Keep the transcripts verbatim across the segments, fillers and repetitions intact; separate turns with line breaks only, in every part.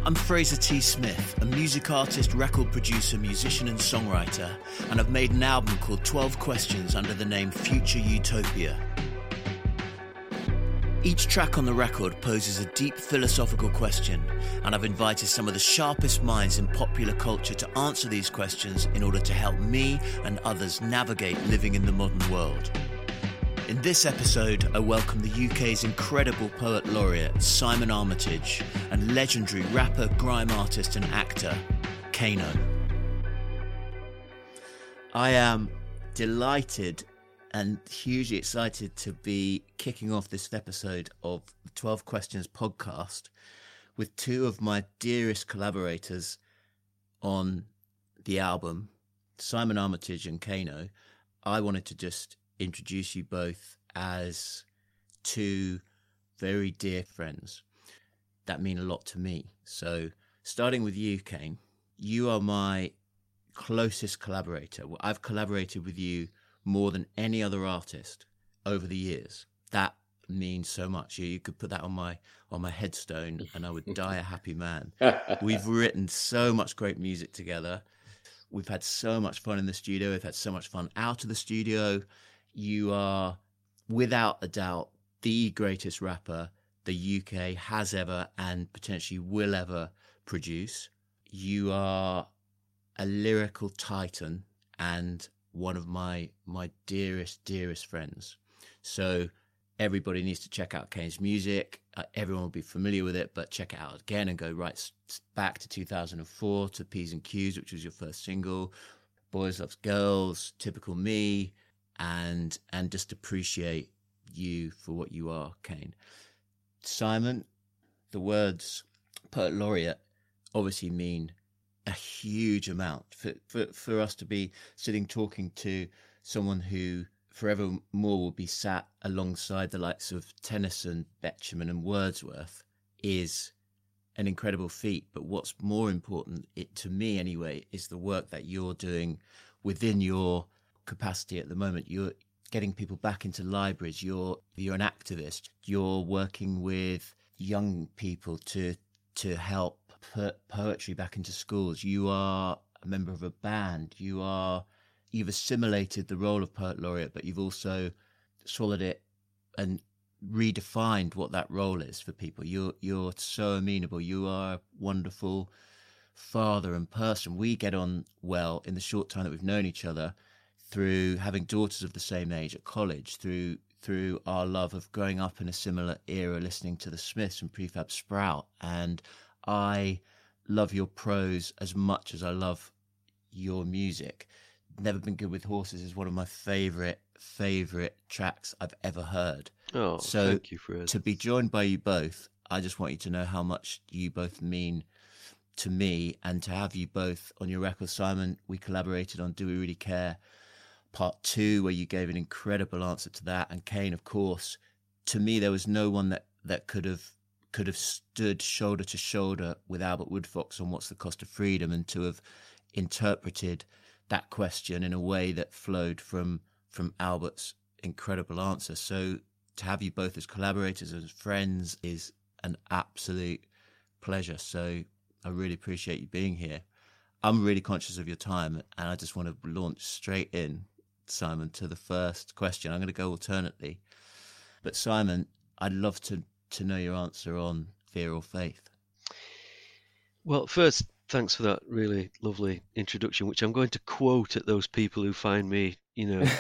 I'm Fraser T. Smith, a music artist, record producer, musician and songwriter, and I've made an album called twelve Questions under the name Future Utopia. Each track on the record poses a deep philosophical question, and I've invited some of the sharpest minds in popular culture to answer these questions in order to help me and others navigate living in the modern world. In this episode, I welcome the U K's incredible poet laureate Simon Armitage and legendary rapper, grime artist and actor Kano. I am delighted and hugely excited to be kicking off this episode of the twelve Questions podcast with two of my dearest collaborators on the album, Simon Armitage and Kano. I wanted to just introduce you both as two very dear friends that mean a lot to me. So starting with you, Kane, you are my closest collaborator. I've collaborated with you more than any other artist over the years. That means so much. You, you could put that on my on my headstone and I would die a happy man. We've written so much great music together. We've had so much fun in the studio. We've had so much fun out of the studio. You are, without a doubt, the greatest rapper the U K has ever and potentially will ever produce. You are a lyrical titan and one of my my dearest, dearest friends. So everybody needs to check out Kane's music. Uh, everyone will be familiar with it, but check it out again and go right s- back to two thousand four to P's and Q's, which was your first single, Boys Loves Girls, Typical Me, and and just appreciate you for what you are, Kane. Simon, the words poet laureate obviously mean a huge amount for, for, for us to be sitting talking to someone who forevermore will be sat alongside the likes of Tennyson, Betjeman and Wordsworth is an incredible feat. But what's more important, it to me anyway, is the work that you're doing within your capacity at the moment. You're getting people back into libraries. You're you're an activist. You're working with young people to to help put poetry back into schools. You are a member of a band. You are you've assimilated the role of poet laureate, but you've also swallowed it and redefined what that role is for people. You're you're so amenable. You are a wonderful father and person. We get on well in the short time that we've known each other, through having daughters of the same age at college, through through our love of growing up in a similar era, listening to the Smiths and Prefab Sprout. And I love your prose as much as I love your music. Never Been Good with Horses is one of my favourite, favourite tracks I've ever heard.
Oh,
so
thank you, Fred.
To be joined by you both, I just want you to know how much you both mean to me, and to have you both on your record. Simon, we collaborated on Do We Really Care Part Two, where you gave an incredible answer to that. And Kane, of course, to me, there was no one that, that could have could have stood shoulder to shoulder with Albert Woodfox on What's the Cost of Freedom, and to have interpreted that question in a way that flowed from from Albert's incredible answer. So to have you both as collaborators, as friends, is an absolute pleasure. So I really appreciate you being here. I'm really conscious of your time, and I just want to launch straight in, Simon, to the first question. I'm going to go alternately. But Simon, I'd love to, to know your answer on Fear or Faith.
Well, first, thanks for that really lovely introduction, which I'm going to quote at those people who find me, you know,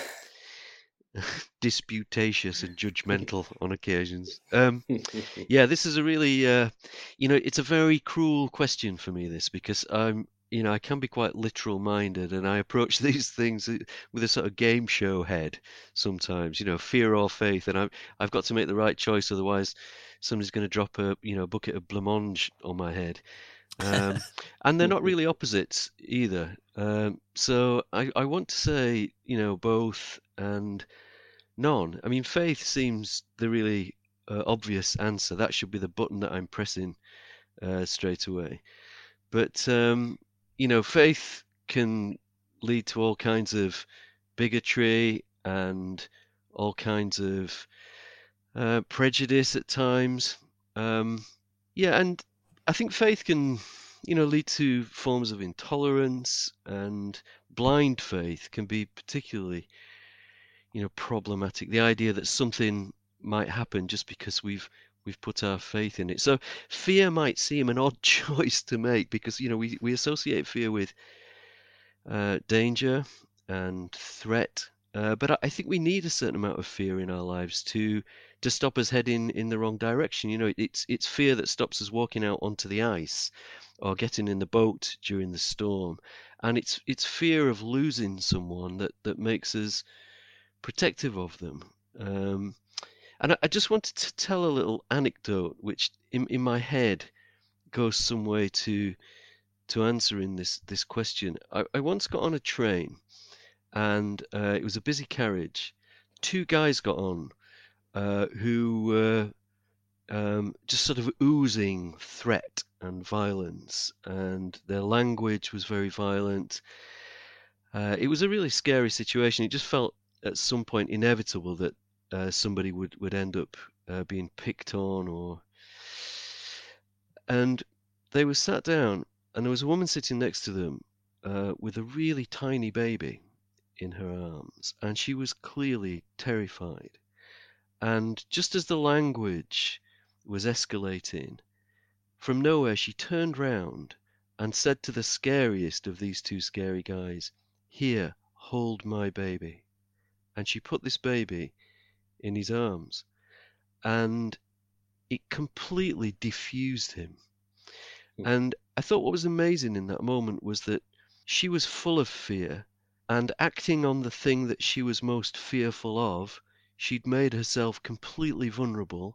disputatious and judgmental on occasions. Um, yeah, this is a really, uh, you know, it's a very cruel question for me, this, because I'm, you know, I can be quite literal minded, and I approach these things with a sort of game show head sometimes, you know, fear or faith. And I've, I've got to make the right choice. Otherwise somebody's going to drop a, you know, bucket of blancmange on my head. Um, and they're not really opposites either. Um, so I, I want to say, you know, both and none. I mean, faith seems the really uh, obvious answer. That should be the button that I'm pressing uh, straight away. But, um, you know, faith can lead to all kinds of bigotry and all kinds of uh, prejudice at times. Um, yeah, and I think faith can, you know, lead to forms of intolerance, and blind faith can be particularly, you know, problematic. The idea that something might happen just because we've we've put our faith in it. So fear might seem an odd choice to make, because, you know, we, we associate fear with uh, danger and threat. Uh, but I, I think we need a certain amount of fear in our lives to to stop us heading in the wrong direction. You know, it's it's fear that stops us walking out onto the ice or getting in the boat during the storm, and it's it's fear of losing someone that that makes us protective of them. Um, and I, I just wanted to tell a little anecdote, which in in my head goes some way to to answering this this question. I, I once got on a train, and uh, it was a busy carriage. Two guys got on uh, who were um, just sort of oozing threat and violence, and their language was very violent. Uh, it was a really scary situation. It just felt at some point inevitable that uh, somebody would, would end up uh, being picked on, or and they were sat down, and there was a woman sitting next to them uh, with a really tiny baby in her arms, and she was clearly terrified. And just as the language was escalating, from nowhere she turned round and said to the scariest of these two scary guys, "Here, hold my baby." And she put this baby in his arms, and it completely diffused him. And I thought what was amazing in that moment was that she was full of fear, and acting on the thing that she was most fearful of, she'd made herself completely vulnerable,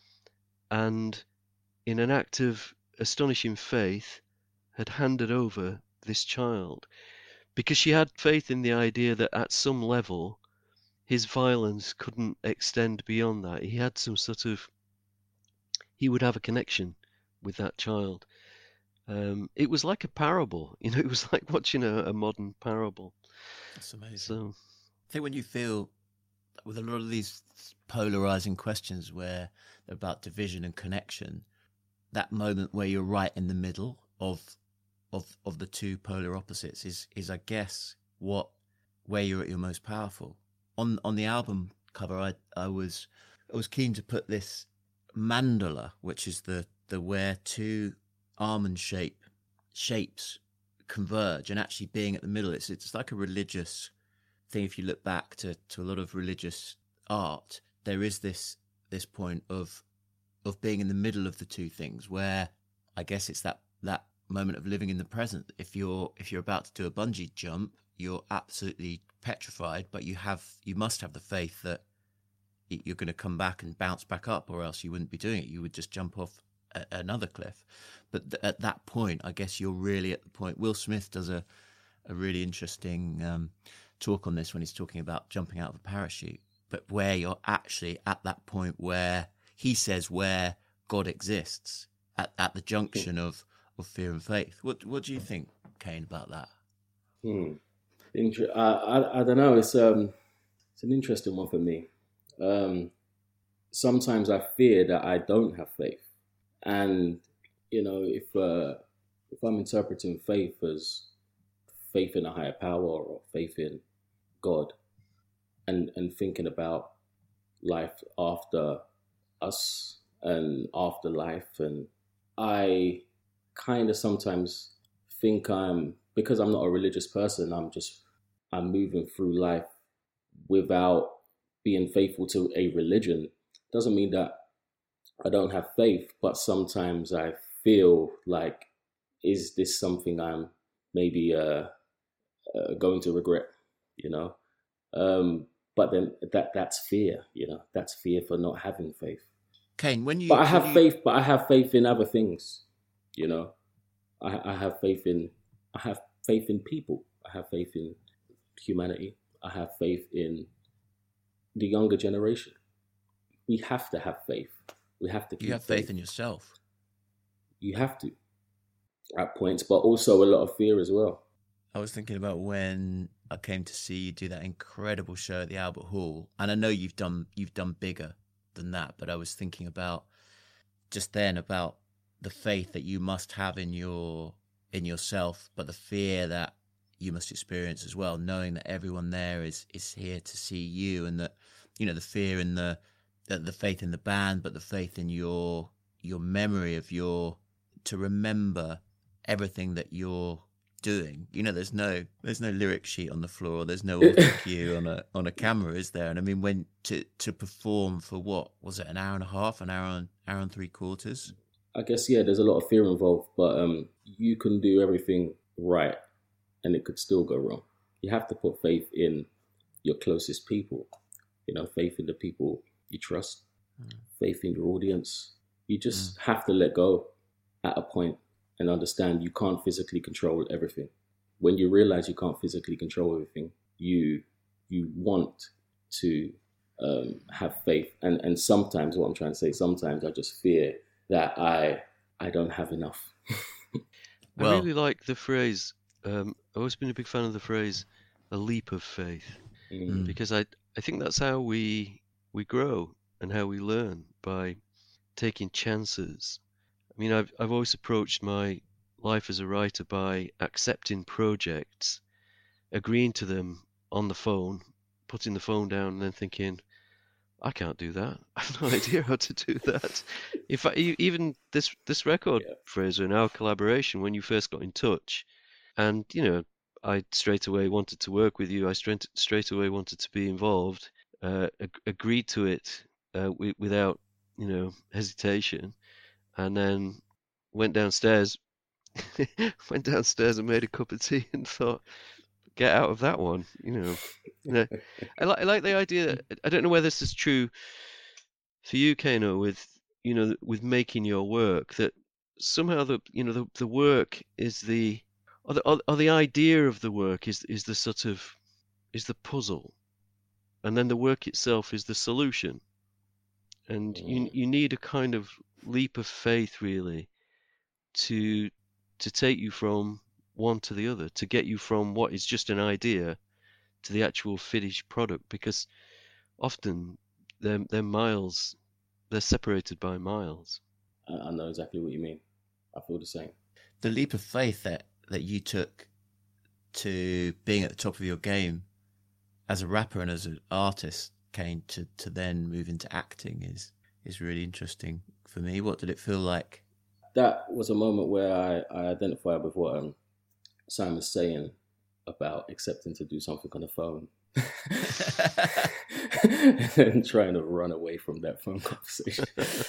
and in an act of astonishing faith had handed over this child, because she had faith in the idea that at some level his violence couldn't extend beyond that. He had some sort of, he would have a connection with that child. Um, it was like a parable, you know, it was like watching a, a modern parable.
That's amazing.
So
I think when you feel with a lot of these polarizing questions where they're about division and connection, that moment where you're right in the middle of of of the two polar opposites is is I guess what where you're at your most powerful. On on the album cover, I I was I was keen to put this mandala, which is the the where two almond shape shapes converge, and actually being at the middle. It's it's like a religious thing. If you look back to, to a lot of religious art, there is this this point of of being in the middle of the two things, where I guess it's that that moment of living in the present. If you're if you're about to do a bungee jump, you're absolutely petrified, but you have you must have the faith that you're going to come back and bounce back up, or else you wouldn't be doing it. You would just jump off a, another cliff. But th- at that point, I guess you're really at the point. Will Smith does a a really interesting um, talk on this when he's talking about jumping out of a parachute, but where you're actually at that point where he says where God exists, at, at the junction of, of fear and faith. What what do you think, Kane, about that?
Hmm. Inter- I, I I don't know. It's um it's an interesting one for me. Um, sometimes I fear that I don't have faith, and you know, if uh, if I'm interpreting faith as faith in a higher power or faith in God, and and thinking about life after us and afterlife, and I kind of sometimes think I'm, because I'm not a religious person, I'm just I'm moving through life without being faithful to a religion. Doesn't mean that I don't have faith, but sometimes I feel like, is this something I'm maybe uh, uh, going to regret, you know? Um, but then that that's fear, you know, that's fear for not having faith.
Kane, when you...
But I have
you...
faith, but I have faith in other things, you know? I, I have faith in, I have faith in people. I have faith in humanity. I have faith in the younger generation. We have to have faith. We have to keep
You have faith, faith in yourself.
You have to, at points, but also a lot of fear as well.
I was thinking about when I came to see you do that incredible show at the Albert Hall, and I know you've done you've done bigger than that, but I was thinking about just then about the faith that you must have in your in yourself, but the fear that you must experience as well, knowing that everyone there is is here to see you, and that, you know, the fear in the the, the faith in the band, but the faith in your your memory of your to remember everything that you're doing. You know, there's no there's no lyric sheet on the floor, there's no auto cue on a on a camera, is there? And I mean, when to to perform for what was it, an hour and a half, an hour and hour and three quarters?
I guess, yeah, there's a lot of fear involved, but um, you can do everything right and it could still go wrong. You have to put faith in your closest people, you know, faith in the people you trust, mm. faith in your audience. You just mm. have to let go at a point and understand you can't physically control everything. When you realize you can't physically control everything, you you want to um, have faith. And and sometimes, what I'm trying to say, sometimes I just fear that I I don't have enough.
Well, I really like the phrase, um, I've always been a big fan of the phrase, a leap of faith, mm. because I I think that's how we we grow and how we learn, by taking chances. I mean, I've I've always approached my life as a writer by accepting projects, agreeing to them on the phone, putting the phone down, and then thinking, I can't do that. I have no idea how to do that. In fact, even this this record, yeah. Fraser, in our collaboration, when you first got in touch, and you know, I straight away wanted to work with you. I straight straight away wanted to be involved. Uh, ag- agreed to it uh, w- without you know hesitation, and then went downstairs, went downstairs and made a cup of tea and thought, get out of that one, you know. You know, I like I like the idea that, I don't know whether this is true for you, Kano, with you know with making your work, that somehow the you know the, the work is the or the or, or the idea of the work is is the sort of is the puzzle, and then the work itself is the solution, and mm. you you need a kind of leap of faith really to to take you from one to the other, to get you from what is just an idea to the actual finished product, because often they're, they're miles, they're separated by miles.
I know exactly what you mean. I feel the same.
The leap of faith that, that you took to being at the top of your game as a rapper and as an artist, Kane, to, to then move into acting is, is really interesting for me. What did it feel like?
That was a moment where I, I identified with what um, Simon's saying about accepting to do something on the phone and trying to run away from that phone conversation.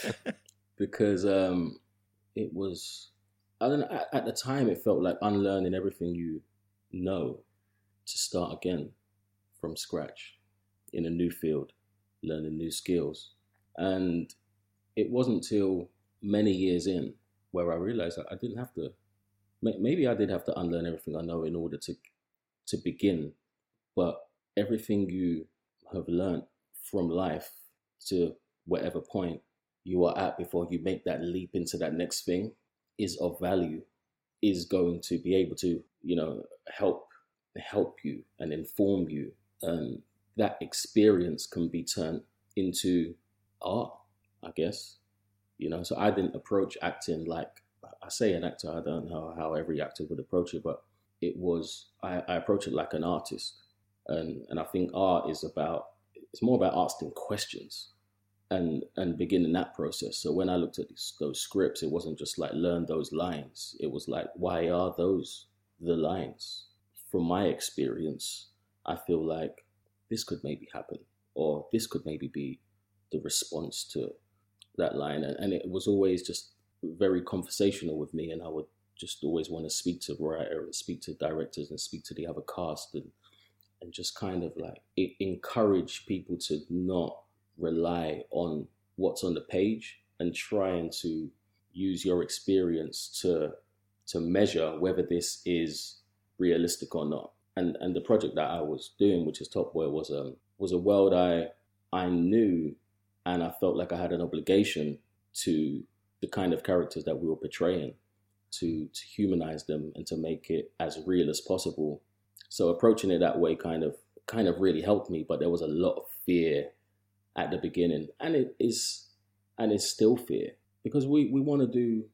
Because um, it was, I don't know, at, at the time it felt like unlearning everything you know to start again from scratch in a new field, learning new skills. And it wasn't till many years in where I realized that I didn't have to, maybe I did have to unlearn everything I know in order to to begin, but everything you have learned from life to whatever point you are at before you make that leap into that next thing is of value, is going to be able to, you know, help help you and inform you. And that experience can be turned into art, I guess. You know, so I didn't approach acting like, I say an actor, I don't know how every actor would approach it, but it was, I, I approach it like an artist. And and I think art is about, it's more about asking questions and and beginning that process. So when I looked at these, those scripts, it wasn't just like learn those lines. It was like, why are those the lines? From my experience, I feel like this could maybe happen, or this could maybe be the response to that line. And, and it was always just very conversational with me, and I would just always want to speak to the writer and speak to directors and speak to the other cast and and just kind of like it encourage people to not rely on what's on the page and trying to use your experience to to measure whether this is realistic or not. And and the project that I was doing, which is Top Boy, was a was a world I I knew, and I felt like I had an obligation to the kind of characters that we were portraying, to to humanize them and to make it as real as possible. So approaching it that way kind of kind of really helped me, but there was a lot of fear at the beginning, and it is and it's still fear, because we, we want to do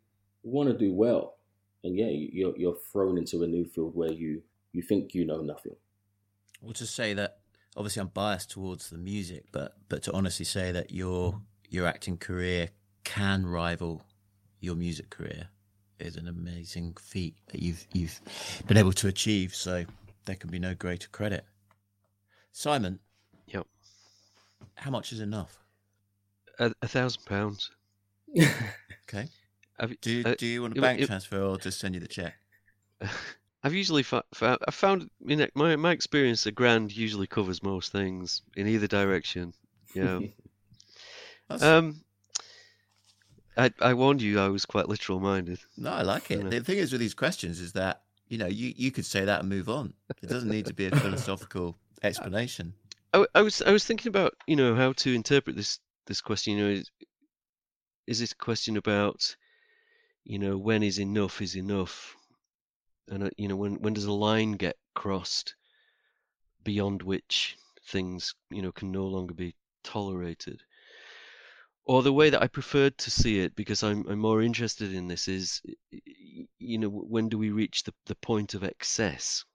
want to do well, and yeah, you- you're you're thrown into a new field where you you think you know nothing.
Well, to say that, obviously I'm biased towards the music, but but to honestly say that your your acting career can rival your music career is an amazing feat that you've you've been able to achieve. So there can be no greater credit. Simon,
Yep.
how much is enough?
A, a thousand pounds.
Okay.
Have you-
Do you,
uh,
do you want a
it-
bank
it-
transfer or just send you the check?
I've usually found, I found in my my experience, a grand usually covers most things in either direction. Yeah.
That's,
Um, I I warned you I was quite literal minded.
no, I like it.
No.
The thing is with these questions is that, you know, you, you could say that and move on. It doesn't need to be a philosophical explanation.
I, I was I was thinking about, you know, how to interpret this this question. You know, is, is this a question about, you know, when is enough is enough, and uh, you know, when when does a line get crossed beyond which things, you know, can no longer be tolerated? Or the way that I preferred to see it, because I'm I'm more interested in this, is, you know, when do we reach the the point of excess?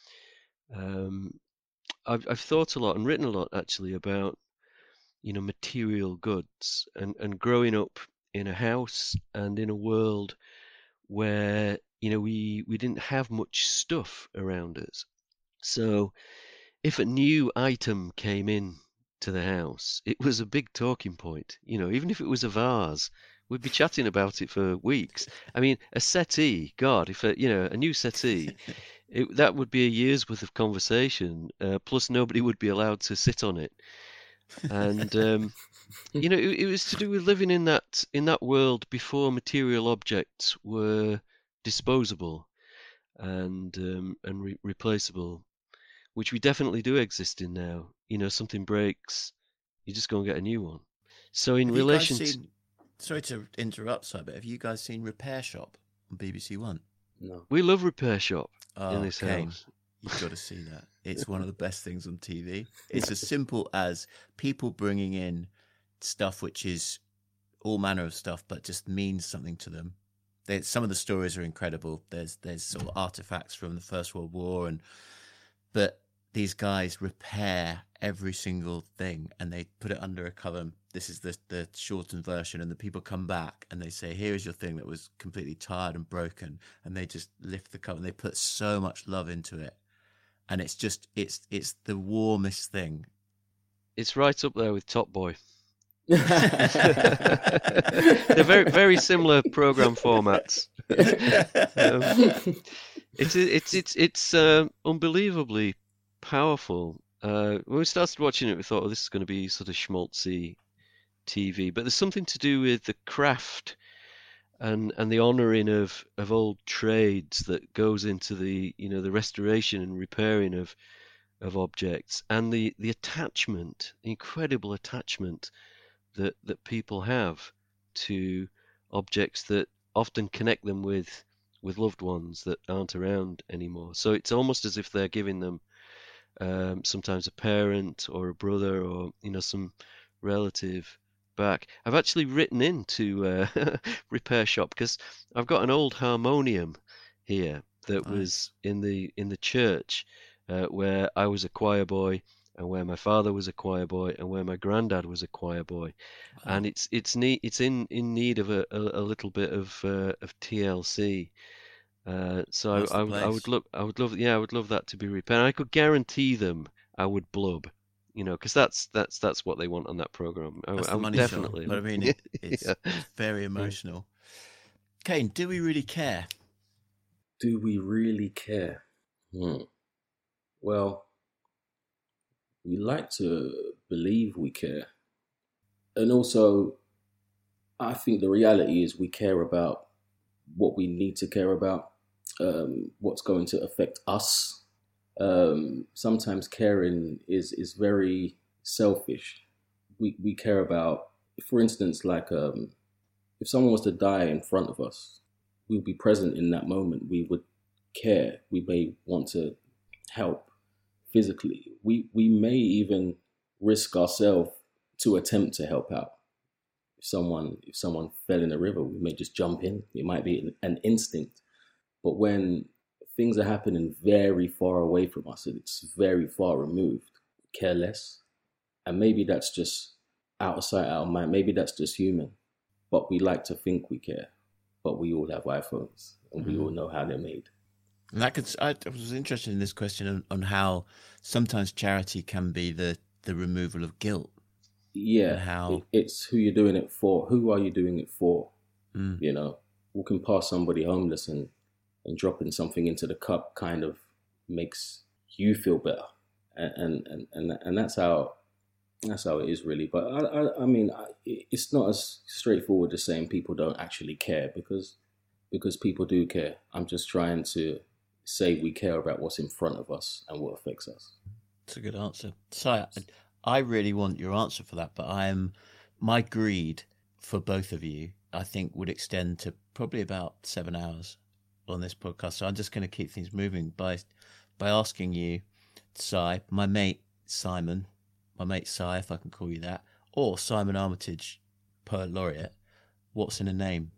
Um, I've I've thought a lot and written a lot actually about, you know, material goods, and and growing up in a house and in a world where, you know, we we didn't have much stuff around us. So if a new item came in to the house, it was a big talking point. You know, even if it was a vase, we'd be chatting about it for weeks. I mean, a settee, God, if a, you know, a new settee, it, that would be a year's worth of conversation. Uh, plus, nobody would be allowed to sit on it. And um, you know, it, it was to do with living in that in that world before material objects were disposable and um, and re- replaceable, which we definitely do exist in now. You know, something breaks, you just go and get a new one. So in
Have you guys
relation
seen, sorry to interrupt, sir, but have you guys seen Repair Shop on B B C One?
No.
to, we love Repair Shop in
Oh,
this
Kane,
house.
you've got to see that. It's one of the best things on T V. It's as simple as people bringing in stuff which is all manner of stuff, but just means something to them. They, some of the stories are incredible. There's there's sort of artifacts from the First World War, and but these guys repair every single thing and they put it under a cover. This is the the shortened version, and the people come back and they say, "Here is your thing that was completely tired and broken," and they just lift the cover and they put so much love into it, and it's just it's it's the warmest thing.
It's right up there with Top Boy. They're very very similar program formats. um, it's it's it's it's um, unbelievably powerful. Uh, when we started watching it, we thought, "Oh, this is going to be sort of schmaltzy T V," but there's something to do with the craft and and the honouring of of old trades that goes into the, you know, the restoration and repairing of of objects, and the the attachment, the incredible attachment that that people have to objects that often connect them with with loved ones that aren't around anymore. So it's almost as if they're giving them um, sometimes a parent or a brother or, you know, some relative back. I've actually written into uh, Repair Shop because I've got an old harmonium here that
Nice.
was in the in the church uh, where I was a choir boy, and where my father was a choir boy, and where my granddad was a choir boy.
Wow.
And it's it's need it's in, in need of a, a, a little bit of uh, of T L C. Uh, so
That's
I,
the
I would I
place.
would love I would love yeah I would love that to be repaired. I could guarantee them I would blub, you know, because that's that's that's what they want on that program. I,
That's
I
the
would
money
definitely.
shot. But I mean, it, it's,
Yeah.
it's very emotional. Kane, do we really care?
Do we really care? Hmm. Well, we like to believe we care. And also, I think the reality is we care about what we need to care about, um, what's going to affect us. Um, sometimes caring is, is very selfish. We, we care about, for instance, like um, if someone was to die in front of us, we would be present in that moment. We would care. We may want to help physically. We we may even risk ourselves to attempt to help out. if someone if someone fell in a river, we may just jump in. It might be an instinct. But when things are happening very far away from us and it's very far removed, we care less. And maybe that's just out of sight, out of mind. Maybe that's just human. But we like to think we care. But we all have iPhones and we mm. all know how they're made.
And that could, I was interested in this question on, on how sometimes charity can be the, the removal of guilt.
Yeah,
and how
it, it's who you're doing it for. Who are you doing it for?
Mm.
You know, walking past somebody homeless and, and dropping something into the cup kind of makes you feel better. And and, and, and that's how that's how it is really. But I, I, I mean, it's not as straightforward as saying people don't actually care, because because people do care. I'm just trying to say we care about what's in front of us and what affects us.
That's a good answer. So I, I really want your answer for that, but I am my greed for both of you, I think, would extend to probably about seven hours on this podcast. So I'm just going to keep things moving by by asking you, Si, my mate Simon, my mate Si, if I can call you that, or Simon Armitage, Poet Laureate, what's in a name?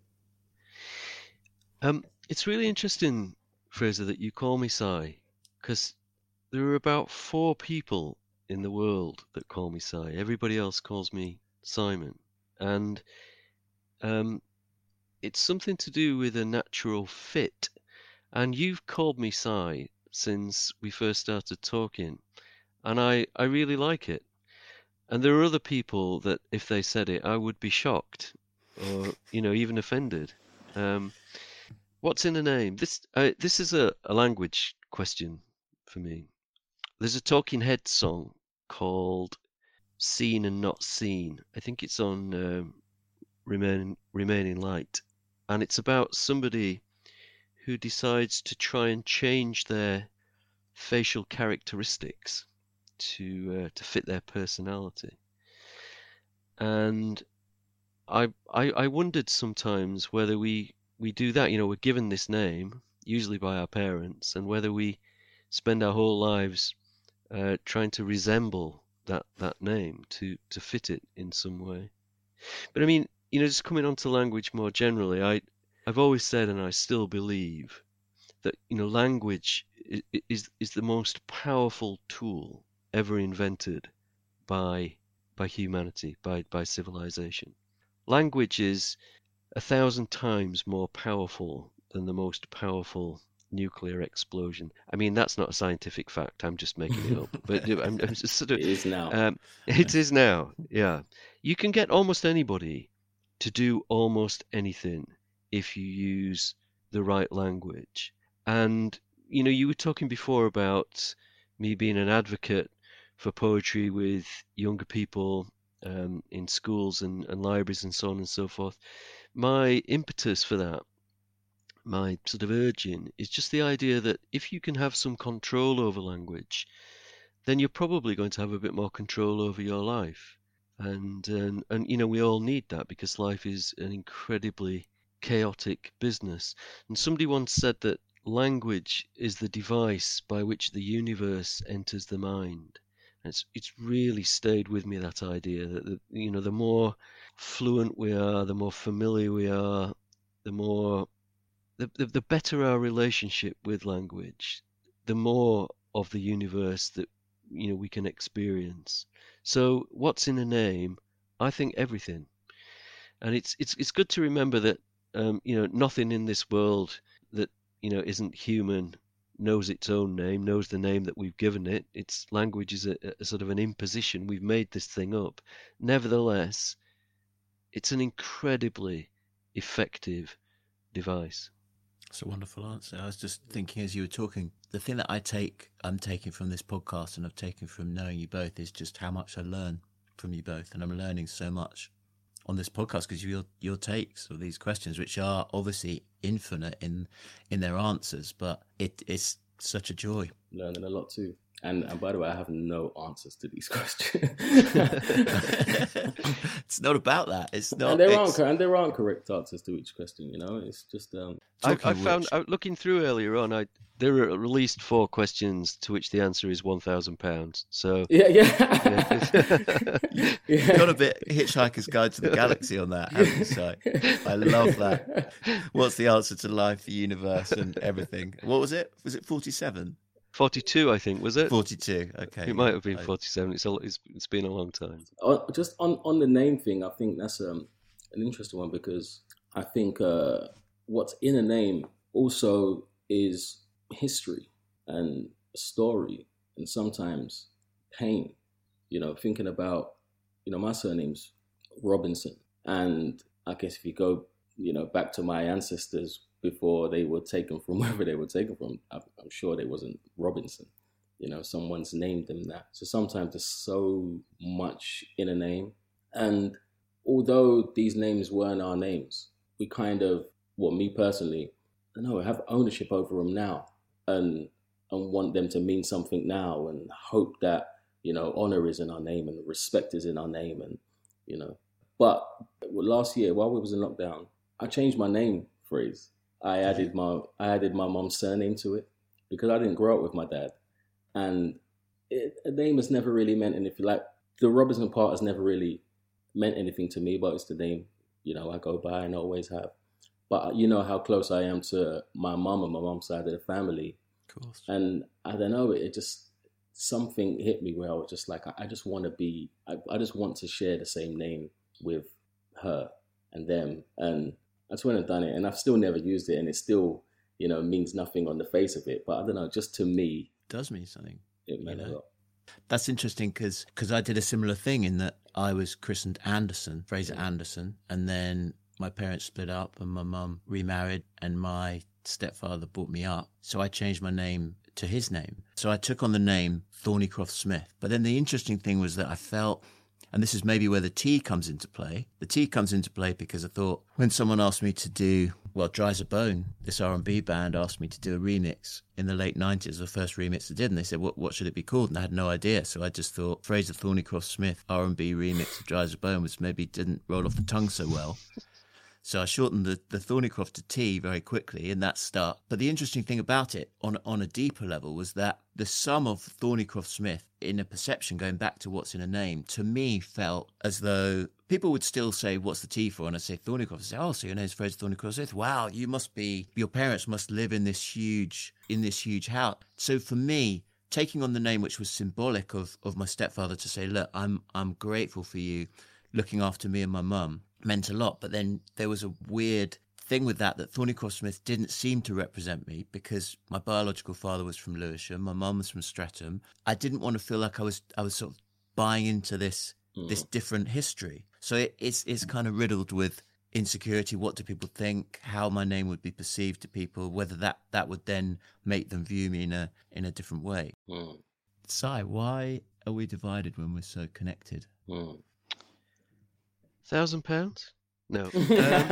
Um, it's really interesting, Fraser, that you call me Si, because there are about four people in the world that call me Si. Everybody else calls me Simon. And um, it's something to do with a natural fit. And you've called me Si since we first started talking. And I, I really like it. And there are other people that if they said it, I would be shocked or, you know, even offended. Um, what's in a name? This uh, this is a, a language question for me. There's a Talking Heads song called Seen and Not Seen. I think it's on um, Remain, Remaining Light. And it's about somebody who decides to try and change their facial characteristics to uh, to fit their personality. And I, I I wondered sometimes whether we, we do that. You know, we're given this name, usually by our parents, and whether we spend our whole lives uh, trying to resemble that, that name, to, to fit it in some way. But I mean, you know, just coming on to language more generally, I, I've always said, and I still believe, that, you know, language is is the most powerful tool ever invented by by humanity, by by civilization. Language is a thousand times more powerful than the most powerful nuclear explosion. I mean, that's not a scientific fact. I'm just making it up. But I'm, I'm just sort of.
It is now.
Um, it is now. Yeah, you can get almost anybody to do almost anything if you use the right language. And you know, you were talking before about me being an advocate for poetry with younger people um, in schools and, and libraries and so on and so forth. My impetus for that, my sort of urging, is just the idea that if you can have some control over language, then you're probably going to have a bit more control over your life. And, and, and you know, we all need that because life is an incredibly chaotic business. And somebody once said that language is the device by which the universe enters the mind. And it's it's really stayed with me, that idea that the, you know, the more fluent we are, the more familiar we are, the more the, the the better our relationship with language, the more of the universe that, you know, we can experience. So what's in a name? I think everything. And it's it's it's good to remember that um, you know, nothing in this world that, you know, isn't human knows its own name, knows the name that we've given it. Its language is a, a sort of an imposition. We've made this thing up. Nevertheless, it's an incredibly effective device.
That's a wonderful answer. I was just thinking as you were talking, the thing that I take, I'm taking from this podcast and I've taken from knowing you both is just how much I learn from you both. And I'm learning so much on this podcast because your your takes of these questions, which are obviously infinite in in their answers, but it is such a joy
learning a lot too. And, and by the way, I have no answers to these questions.
It's not about that. It's not.
And there
it's...
aren't and there aren't correct answers to each question. You know, it's just. Um...
I, I found out looking through earlier on. I there are at least four questions to which the answer is one thousand pounds. So
yeah, yeah.
you, you got a bit Hitchhiker's Guide to the Galaxy on that, haven't you, Si? I love that. What's the answer to life, the universe, and everything? What was it? Was it forty-seven?
forty-two, I think, was it?
forty-two. Okay.
It might have been forty-seven. It's a, it's, it's been a long time.
Just on, on the name thing, I think that's um, an interesting one because I think uh, what's in a name also is history and story and sometimes pain. You know, thinking about, you know, my surname's Robinson. And I guess if you go, you know, back to my ancestors before they were taken from wherever they were taken from, I'm sure they wasn't Robinson. You know, someone's named them that. So sometimes there's so much in a name. And although these names weren't our names, we kind of, well, me personally, I know, I have ownership over them now and and want them to mean something now and hope that, you know, honor is in our name and respect is in our name. And, you know, but last year while we was in lockdown, I changed my name phrase. I added my I added my mom's surname to it because I didn't grow up with my dad, and it, a name has never really meant anything. Like the Robinson part has never really meant anything to me, but it's the name, you know, I go by and always have. But you know how close I am to my mom and my mom's side of the family,
of course. And
I don't know, it just something hit me where I was just like, I, I just want to be, I, I just want to share the same name with her and them, and that's when I've done it, and I've still never used it, and it still, you know, means nothing on the face of it. But I don't know, just to me,
it does mean something.
It meant a lot.
That's interesting because because I did a similar thing in that I was christened Anderson, Fraser
Mm.
Anderson, and then my parents split up, and my mum remarried, and my stepfather brought me up, so I changed my name to his name. So I took on the name Thornycroft Smith. But then the interesting thing was that I felt. And this is maybe where the T comes into play. The T comes into play because I thought when someone asked me to do, well, Dry as a Bone, this R and B band asked me to do a remix in the late nineties, the first remix I did. And they said, what what should it be called? And I had no idea. So I just thought Fraser Thornycroft Smith R and B remix of Dry as a Bone was maybe didn't roll off the tongue so well. So I shortened the, the Thornycroft to T very quickly, and that stuck. But the interesting thing about it, on on a deeper level, was that the sum of Thornycroft Smith, in a perception, going back to what's in a name, to me felt as though people would still say, what's the T for? And I'd say Thornycroft. I'd say, oh, so your name's Fraser Thornycroft Smith. Wow, you must be, your parents must live in this huge, in this huge house. So for me, taking on the name, which was symbolic of, of my stepfather, to say, look, I'm I'm grateful for you looking after me and my mum, meant a lot. But then there was a weird thing with that, that Thornycroft Smith didn't seem to represent me because my biological father was from Lewisham, my mum was from Streatham. I didn't want to feel like I was I was sort of buying into this mm. this different history. So it, it's it's kind of riddled with insecurity. What do people think? How my name would be perceived to people? Whether that, that would then make them view me in a in a different way.
Mm.
Si, why are we divided when we're so connected?
Mm.
Thousand pounds? No. Um,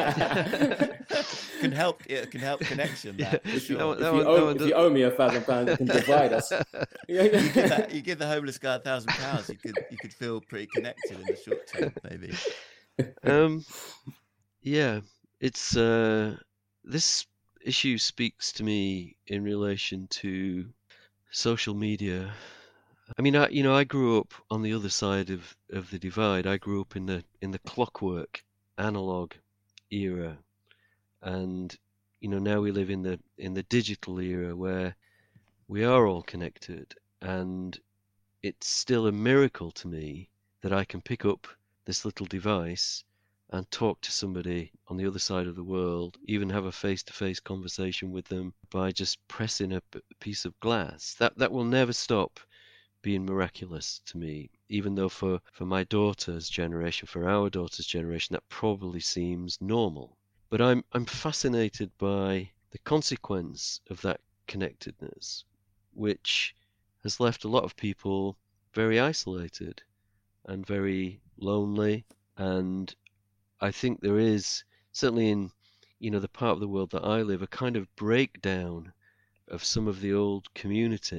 can help. It can help connection. That,
if, you,
sure.
if, you owe, if you owe me a thousand pounds, you can divide us.
you, give that, you give the homeless guy a thousand pounds, you could you could feel pretty connected in the short term, maybe.
Um, yeah, it's uh, this issue speaks to me in relation to social media. I mean, I you know I grew up on the other side of, of the divide. I grew up in the in the clockwork analog era, and you know now we live in the in the digital era where we are all connected, and it's still a miracle to me that I can pick up this little device and talk to somebody on the other side of the world, even have a face-to-face conversation with them by just pressing a piece of glass. That that will never stop being miraculous to me, even though for, for my daughter's generation, for our daughter's generation, that probably seems normal. But I'm I'm fascinated by the consequence of that connectedness, which has left a lot of people very isolated and very lonely. And I think there is, certainly in you know the part of the world that I live, a kind of breakdown of some of the old community.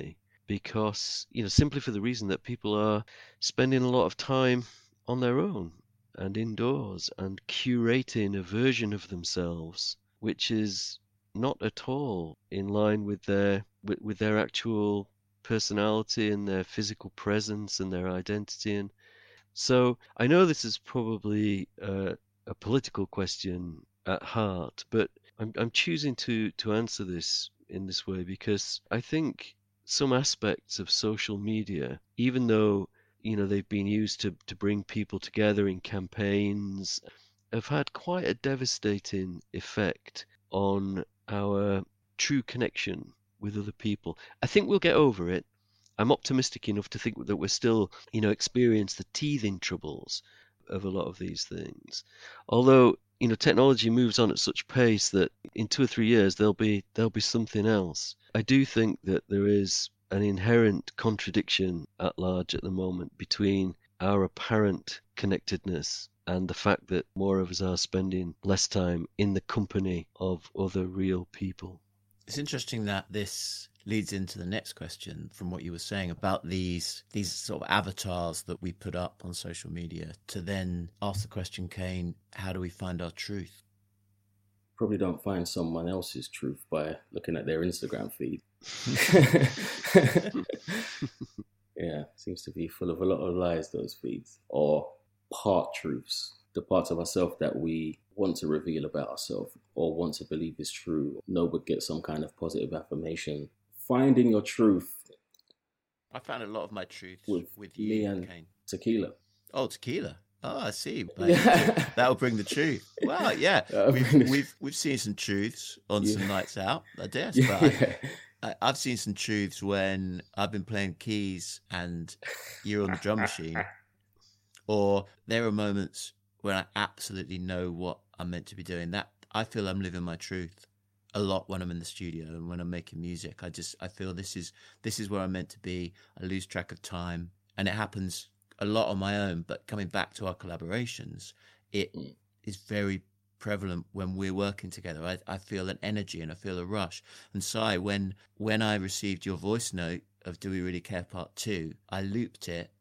because, you know, simply for the reason that people are spending a lot of time on their own and indoors and curating a version of themselves which is not at all in line with their with, with their actual personality and their physical presence and their identity. And so I know this is probably uh, a political question at heart, but I'm I'm choosing to to answer this in this way because I think some aspects of social media, even though, you know, they've been used to to bring people together in campaigns, have had quite a devastating effect on our true connection with other people. I think we'll get over it. I'm optimistic enough to think that we're still, you know, experience the teething troubles of a lot of these things. Although, you know, technology moves on at such pace that in two or three years there'll be there'll be something else. I do think that there is an inherent contradiction at large at the moment between our apparent connectedness and the fact that more of us are spending less time in the company of other real people.
It's interesting that this leads into the next question from what you were saying about these these sort of avatars that we put up on social media, to then ask the question, Kane, how do we find our truth?
Probably don't find someone else's truth by looking at their Instagram feed. Yeah, seems to be full of a lot of lies, those feeds, or part truths, the parts of ourselves that we want to reveal about ourselves or want to believe is true. No, but get some kind of positive affirmation. Finding your truth.
I found a lot of my truth
with,
with
me
you,
and
Kane.
Tequila.
Oh, tequila. Oh, I see. That'll bring the truth. Well, yeah, we've we've we've seen some truths on yeah. some nights out. I guess,
yeah.
but I, I've seen some truths when I've been playing keys and you're on the drum machine, or there are moments when I absolutely know what I'm meant to be doing. That I feel I'm living my truth a lot when I'm in the studio and when I'm making music. I just I feel this is this is where I'm meant to be. I lose track of time, and it happens a lot on my own. But coming back to our collaborations, it mm. is very prevalent when we're working together. I, I feel an energy and I feel a rush. And Si, when when I received your voice note of Do We Really Care Part Two, I looped it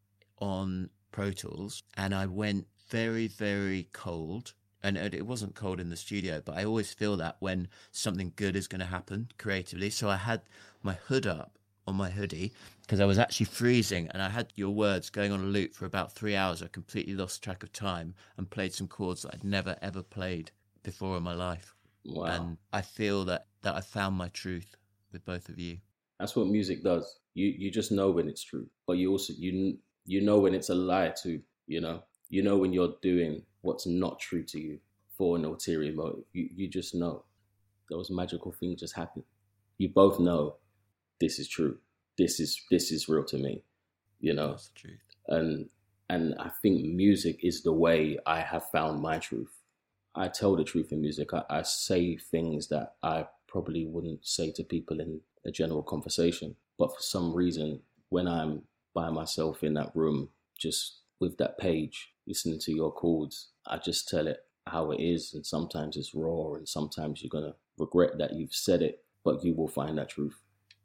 on Pro Tools and I went very, very cold. And it wasn't cold in the studio, but I always feel that when something good is going to happen creatively. So I had my hood up on my hoodie because I was actually freezing, and I had your words going on a loop for about three hours. I completely lost track of time and played some chords that I'd never, ever played before in my life.
Wow.
And I feel that, that I found my truth with both of you.
That's what music does. You you just know when it's true, but you also, you you know when it's a lie too, you know? You know when you're doing what's not true to you for an ulterior motive. You you just know. Those magical things just happen. You both know this is true. This is this is real to me. You know.
That's the truth.
And and I think music is the way I have found my truth. I tell the truth in music. I, I say things that I probably wouldn't say to people in a general conversation. But for some reason, when I'm by myself in that room, just with that page, listening to your chords, I just tell it how it is. And sometimes it's raw, and sometimes you're going to regret that you've said it, but you will find that truth.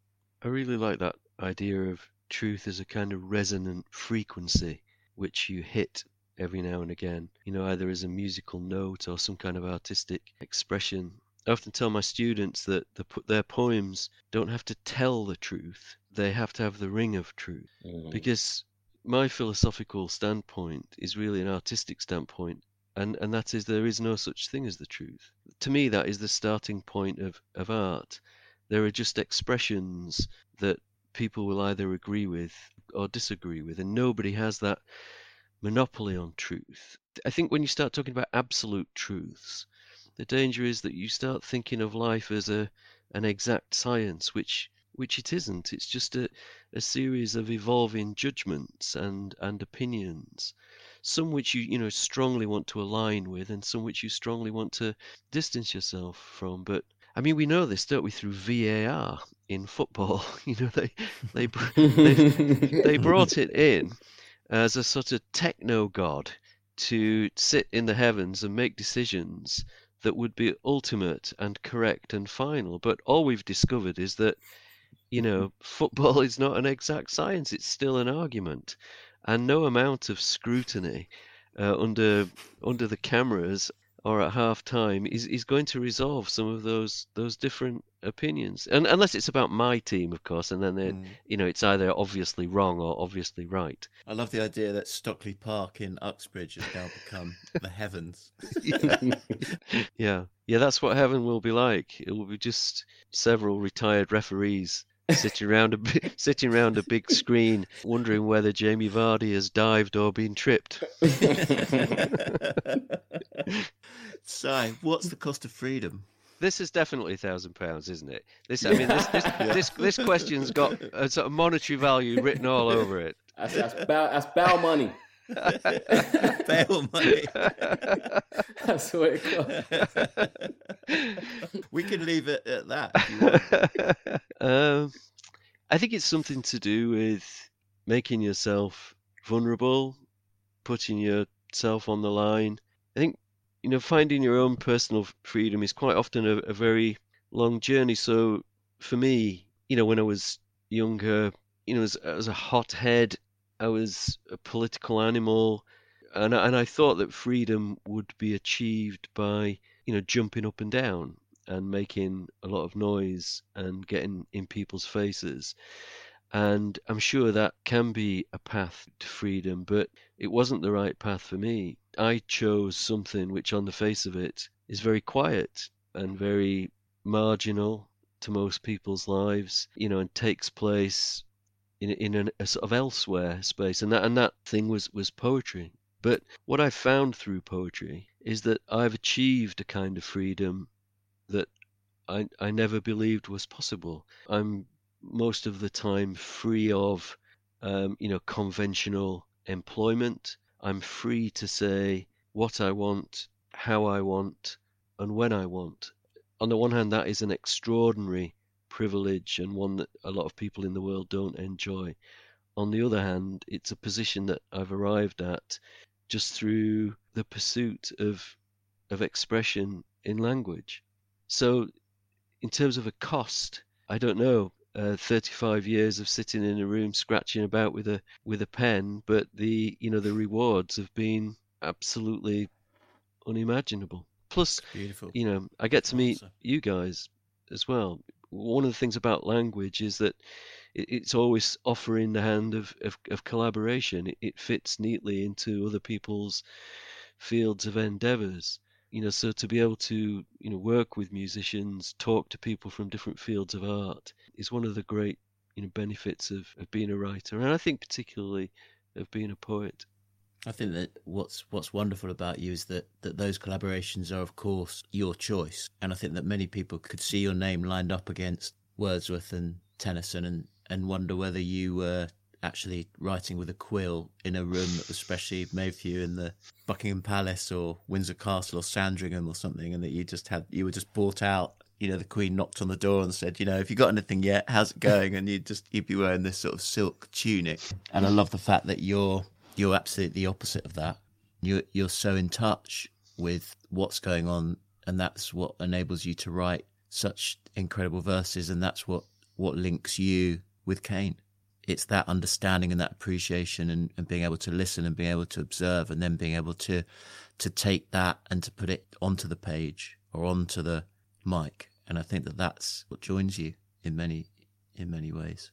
I really like that idea of truth as a kind of resonant frequency, which you hit every now and again, you know, either as a musical note or some kind of artistic expression. I often tell my students that the, their poems don't have to tell the truth, they have to have the ring of truth. Mm. Because my philosophical standpoint is really an artistic standpoint, and, and that is there is no such thing as the truth. To me, that is the starting point of, of art. There are just expressions that people will either agree with or disagree with, and nobody has that monopoly on truth. I think when you start talking about absolute truths, the danger is that you start thinking of life as a an exact science, which which it isn't. It's just a, a series of evolving judgments and, and opinions, some which you you know strongly want to align with, and some which you strongly want to distance yourself from. But I mean, we know this, don't we, through V A R in football? You know, they they they, they brought it in as a sort of techno god to sit in the heavens and make decisions that would be ultimate and correct and final. But all we've discovered is that, you know, football is not an exact science. It's still an argument. And no amount of scrutiny uh, under under the cameras or at half time is, is going to resolve some of those those different opinions. And unless it's about my team, of course, and then mm. you know, it's either obviously wrong or obviously right.
I love the idea that Stockley Park in Uxbridge has now become the heavens.
yeah. yeah. Yeah, that's what heaven will be like. It will be just several retired referees sitting around a sitting around a big screen, wondering whether Jamie Vardy has dived or been tripped.
Si, what's the cost of freedom?
This is definitely a thousand pounds, isn't it? This, I mean, this this, yeah. this this question's got a sort of monetary value written all over it.
That's that's bow, that's bow money.
Bail money.
That's what it costs.
We can leave it at that if you want.
Um, I think it's something to do with making yourself vulnerable, putting yourself on the line. I think, you know, finding your own personal freedom is quite often a, a very long journey. So for me, you know, when I was younger, you know, as, as a hothead, I was a political animal, and I, and I thought that freedom would be achieved by, you know, jumping up and down and making a lot of noise and getting in people's faces. And I'm sure that can be a path to freedom, but it wasn't the right path for me. I chose something which on the face of it is very quiet and very marginal to most people's lives, you know, and takes place in in an, a sort of elsewhere space, and that and that thing was was poetry. But what I found through poetry is that I've achieved a kind of freedom that I I never believed was possible. I'm most of the time free of um, you know, conventional employment. I'm free to say what I want, how I want, and when I want. On the one hand, that is an extraordinary privilege and one that a lot of people in the world don't enjoy. On the other hand, it's a position that I've arrived at just through the pursuit of of expression in language. So in terms of a cost, I don't know, uh, thirty-five years of sitting in a room scratching about with a with a pen, but the you know the rewards have been absolutely unimaginable. Plus,
beautiful.
You know, I get to meet you guys as well. One of the things about language is that it's always offering the hand of, of, of collaboration. It, it fits neatly into other people's fields of endeavors. You know, so to be able to, you know, work with musicians, talk to people from different fields of art is one of the great, you know, benefits of, of being a writer. And I think particularly of being a poet.
I think that what's what's wonderful about you is that, that those collaborations are, of course, your choice. And I think that many people could see your name lined up against Wordsworth and Tennyson and, and wonder whether you were actually writing with a quill in a room that was specially made for you in the Buckingham Palace or Windsor Castle or Sandringham or something, and that you just had you were just brought out. You know, the Queen knocked on the door and said, you know, have you got anything yet? How's it going? And you'd just you'd be wearing this sort of silk tunic. And I love the fact that you're You're absolutely the opposite of that. You're, you're so in touch with what's going on, and that's what enables you to write such incredible verses, and that's what, what links you with Cain. It's that understanding and that appreciation and, and being able to listen and being able to observe and then being able to to take that and to put it onto the page or onto the mic. And I think that that's what joins you in many in many ways.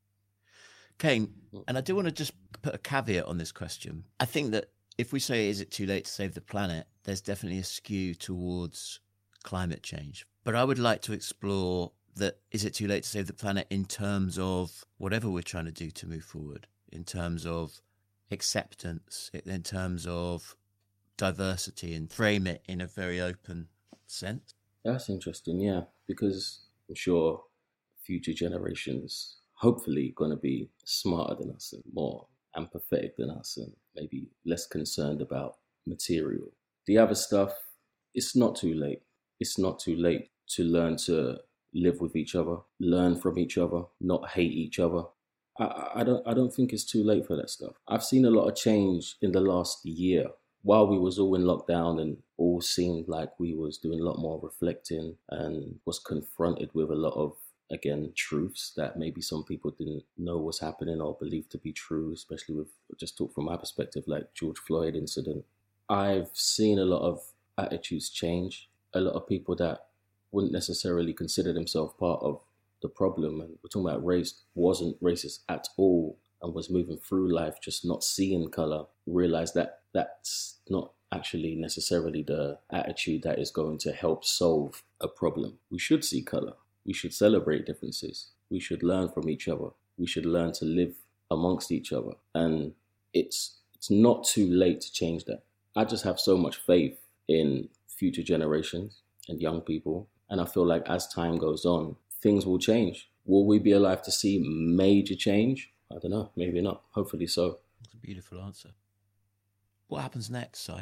Cain, and I do want to just put a caveat on this question. I think that if we say, is it too late to save the planet, there's definitely a skew towards climate change. But I would like to explore that, is it too late to save the planet in terms of whatever we're trying to do to move forward, in terms of acceptance, in terms of diversity, and frame it in a very open sense?
That's interesting, yeah, because I'm sure future generations hopefully going to be smarter than us and more empathetic than us and maybe less concerned about material. The other stuff, it's not too late. It's not too late to learn to live with each other, learn from each other, not hate each other. I, I don't I don't think it's too late for that stuff. I've seen a lot of change in the last year. While we was all in lockdown and all seemed like we was doing a lot more reflecting and was confronted with a lot of again, truths that maybe some people didn't know was happening or believed to be true, especially with, just talk from my perspective, like George Floyd incident. I've seen a lot of attitudes change. A lot of people that wouldn't necessarily consider themselves part of the problem, and we're talking about race, wasn't racist at all and was moving through life just not seeing color, realize that that's not actually necessarily the attitude that is going to help solve a problem. We should see color. We should celebrate differences. We should learn from each other. We should learn to live amongst each other. And it's it's not too late to change that. I just have so much faith in future generations and young people. And I feel like as time goes on, things will change. Will we be alive to see major change? I don't know. Maybe not. Hopefully so.
That's a beautiful answer. What happens next, Si?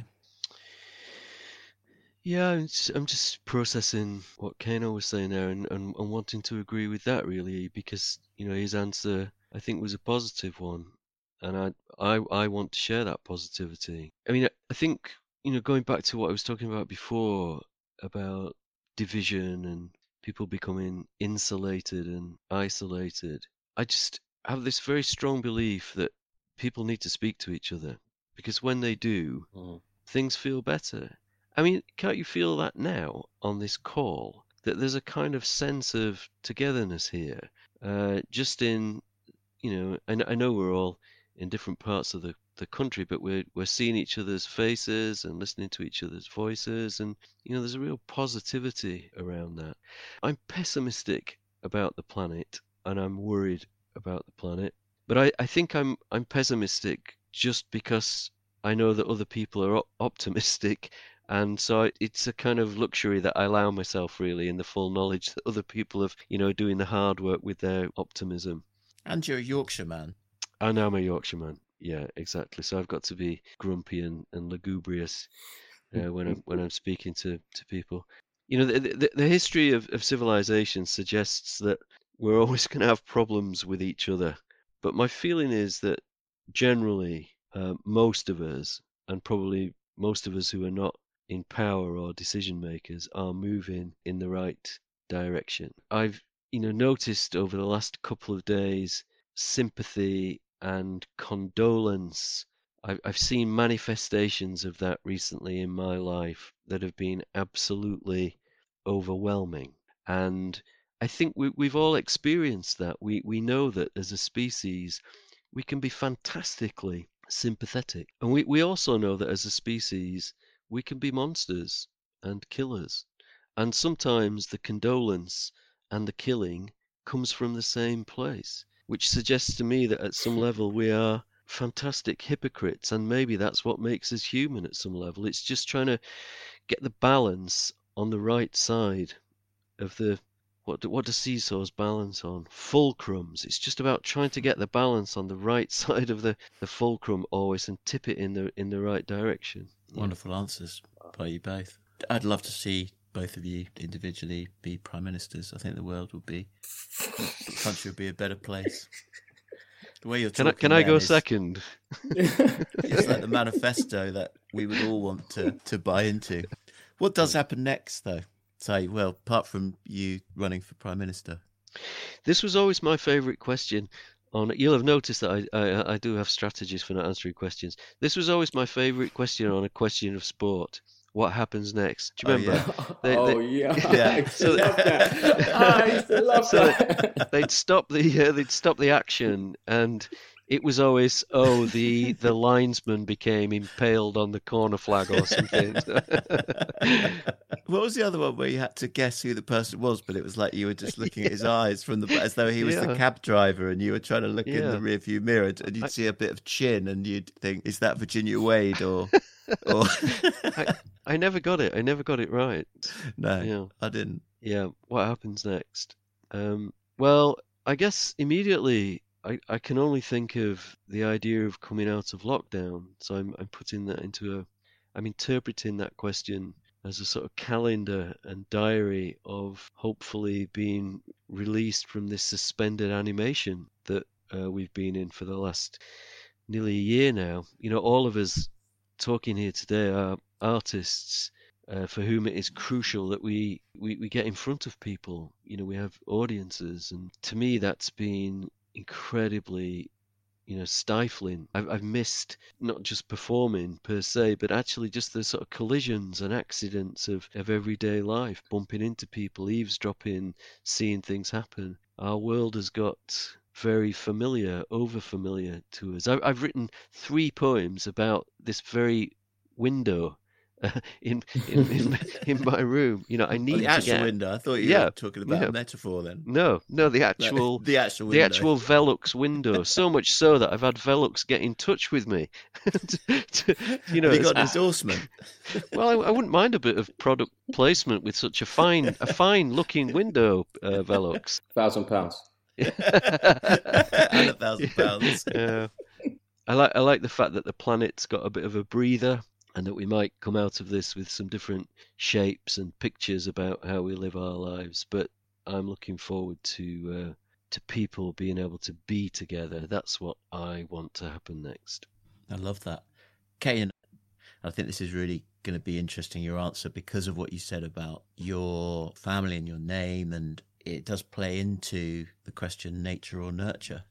Yeah, I'm just, I'm just processing what Kano was saying there, and, and, and wanting to agree with that, really, because, you know, his answer, I think, was a positive one, and I, I, I want to share that positivity. I mean, I, I think, you know, going back to what I was talking about before, about division and people becoming insulated and isolated, I just have this very strong belief that people need to speak to each other, because when they do,
Mm.
things feel better. I mean, can't you feel that now on this call, that there's a kind of sense of togetherness here? Uh, just in, you know, I, kn- I know we're all in different parts of the, the country, but we're we're seeing each other's faces and listening to each other's voices, and, you know, there's a real positivity around that. I'm pessimistic about the planet, and I'm worried about the planet, but I, I think I'm I'm pessimistic just because I know that other people are op- optimistic. And so it's a kind of luxury that I allow myself, really, in the full knowledge that other people have, you know, doing the hard work with their optimism.
And you're a Yorkshire man.
I know I'm a Yorkshire man. Yeah, exactly. So I've got to be grumpy and, and lugubrious uh, when I'm when I'm speaking to, to people. You know, the, the, the history of, of civilization suggests that we're always going to have problems with each other. But my feeling is that generally, uh, most of us, and probably most of us who are not in power or decision makers, are moving in the right direction. I've, you know, noticed over the last couple of days sympathy and condolence. I've, I've seen manifestations of that recently in my life that have been absolutely overwhelming. And I think we, we've all experienced that. We, we know that as a species, we can be fantastically sympathetic. And we, we also know that as a species, we can be monsters and killers. And sometimes the condolence and the killing comes from the same place, which suggests to me that at some level we are fantastic hypocrites, and maybe that's what makes us human at some level. It's just trying to get the balance on the right side of the what do, what do seesaws balance on? Fulcrums. It's just about trying to get the balance on the right side of the, the fulcrum always, and tip it in the in the right direction. Yeah.
Wonderful answers by you both. I'd love to see both of you individually be prime ministers. I think the world would be, the country would be a better place. The way you're
Can I
talking
can I go
is,
second?
It's like the manifesto that we would all want to, to buy into. What does happen next, though? Say, well, apart from you running for prime minister.
This was always my favourite question. On you'll have noticed that I, I I do have strategies for not answering questions. This was always my favourite question on a question of sport. What happens next? Do you
Oh,
remember?
yeah.
They-
oh
they-
yeah,
Yeah.
I used to
So-
love that. I used to love
So
that.
they'd stop the uh, they'd stop the action, and it was always, oh, the the linesman became impaled on the corner flag or something.
What was the other one where you had to guess who the person was, but it was like you were just looking at his eyes from the as though he was the
Yeah.
cab driver, and you were trying to look in the
Yeah.
rearview mirror, and you'd
I-
see a bit of chin, and you'd think, "Is that Virginia Wade or?" or...
I, I never got it. I never got it right.
No,
Yeah.
I didn't.
Yeah, what happens next? Um, well, I guess immediately I, I can only think of the idea of coming out of lockdown. So I'm I'm putting that into a, I'm interpreting that question as a sort of calendar and diary of hopefully being released from this suspended animation that uh, we've been in for the last nearly a year now. You know, all of us talking here today are artists uh, for whom it is crucial that we, we, we get in front of people. You know, we have audiences, and to me that's been incredibly, you know, stifling. I've, I've missed not just performing per se, but actually just the sort of collisions and accidents of, of everyday life, bumping into people, eavesdropping, seeing things happen. Our world has got very familiar, over familiar to us. I, I've written three poems about this very window uh, in, in, in in my room. You know, I need
oh, the
to
actual
get
window. I thought you
yeah,
were talking about
yeah.
a metaphor then.
No, no, the actual
the actual
the
window.
actual Velux window. So much so that I've had Velux get in touch with me. to, to, you know,
Have you got an
it's-
endorsement?
well, I, I wouldn't mind a bit of product placement with such a fine a fine looking window, uh, Velux.
Thousand pounds.
And a thousand pounds.
Yeah. I like I like the fact that the planet's got a bit of a breather, and that we might come out of this with some different shapes and pictures about how we live our lives. But I'm looking forward to uh, to people being able to be together. That's what I want to happen next.
I love that. Kayan, I think this is really going to be interesting, your answer, because of what you said about your family and your name, and it does play into the question nature or nurture.